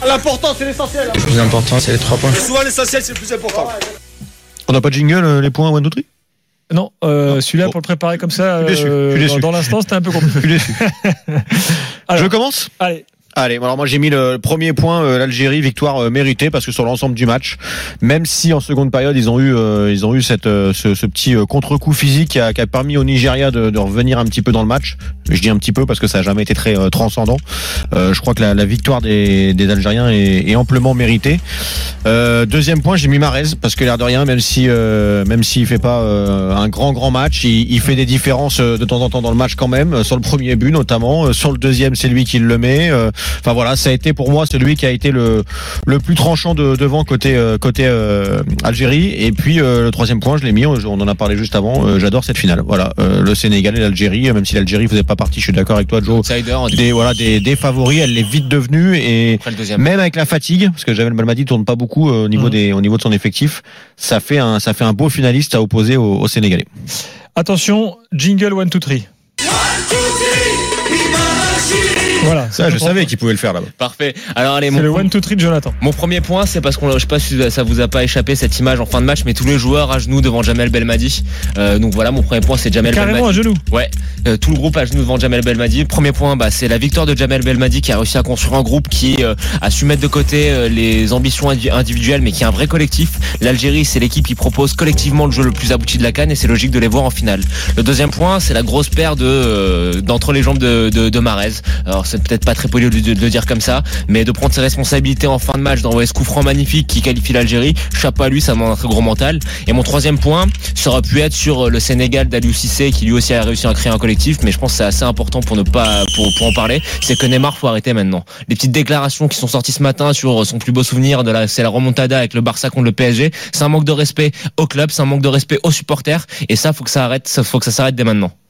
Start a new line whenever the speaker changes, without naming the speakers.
L'important, c'est l'essentiel.
Le plus important, c'est les 3 points.
Et souvent, l'essentiel, c'est le plus important.
On n'a pas de jingle, les points One, 2, 3 ?
Non, celui-là pour le préparer comme ça,
Je suis déçu.
dans l'instant, c'était un peu compliqué.
Je suis déçu.
Alors,
Je commence ?
Allez,
Alors moi j'ai mis le premier point, l'Algérie, victoire méritée parce que sur l'ensemble du match, même si en seconde période ils ont eu ce petit contre-coup physique qui a permis au Nigeria de revenir un petit peu dans le match. Je dis un petit peu parce que ça a jamais été très transcendant. Je crois que la victoire des Algériens est amplement méritée. Deuxième point, j'ai mis Mahrez parce que l'air de rien, même s'il fait pas un grand match, il fait des différences de temps en temps dans le match quand même. Sur le premier but notamment, sur le deuxième c'est lui qui le met. Enfin voilà, ça a été pour moi celui qui a été le plus tranchant devant côté Algérie. Et puis le troisième point, je l'ai mis, on en a parlé juste avant. J'adore cette finale. Voilà, le Sénégal et l'Algérie, même si l'Algérie faisait pas partie, je suis d'accord avec toi, Joe. Des favoris, elle l'est vite devenue et même avec la fatigue, parce que Jamel Belmadi tourne pas beaucoup au niveau de son effectif, ça fait un beau finaliste à opposer aux Sénégalais.
attention, jingle 1, 2, 3. Voilà,
ça je savais qu'il pouvait le faire là-bas.
Parfait. Alors allez,
c'est le 1, 2, 3 de Jonathan.
Mon premier point, c'est parce je sais pas si ça vous a pas échappé cette image en fin de match, mais tous les joueurs à genoux devant Jamel Belmadi. Donc voilà, mon premier point, c'est Jamel Belmadi.
Carrément à genoux.
Ouais, tout le groupe à genoux devant Jamel Belmadi. Premier point, c'est la victoire de Jamel Belmadi qui a réussi à construire un groupe qui a su mettre de côté les ambitions individuelles, mais qui est un vrai collectif. L'Algérie, c'est l'équipe qui propose collectivement le jeu le plus abouti de la CAN et c'est logique de les voir en finale. Le deuxième point, c'est la grosse paire d'entre les jambes de Mahrez. Alors c'est peut-être pas très poli de le dire comme ça, mais de prendre ses responsabilités en fin de match, d'envoyer ce coup franc magnifique qui qualifie l'Algérie, chapeau à lui, ça demande un très gros mental. Et mon troisième point, ça aurait pu être sur le Sénégal d'Aliou Cissé qui lui aussi a réussi à créer un collectif, mais je pense que c'est assez important pour en parler, c'est que Neymar faut arrêter maintenant. Les petites déclarations qui sont sorties ce matin sur son plus beau souvenir c'est la remontada avec le Barça contre le PSG, c'est un manque de respect au club, c'est un manque de respect aux supporters, et ça faut que ça s'arrête dès maintenant.